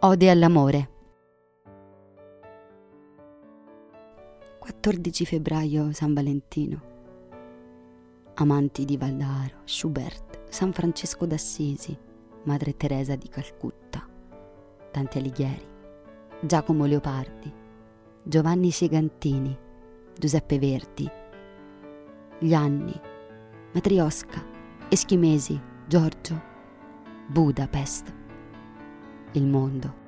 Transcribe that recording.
Ode all'amore. 14 febbraio, San Valentino. Amanti di Valdaro, Schubert, San Francesco d'Assisi, Madre Teresa di Calcutta, Dante Alighieri, Giacomo Leopardi, Giovanni Segantini, Giuseppe Verdi, gli anni, Matrioska, Eschimesi, Giorgio, Budapest, il mondo.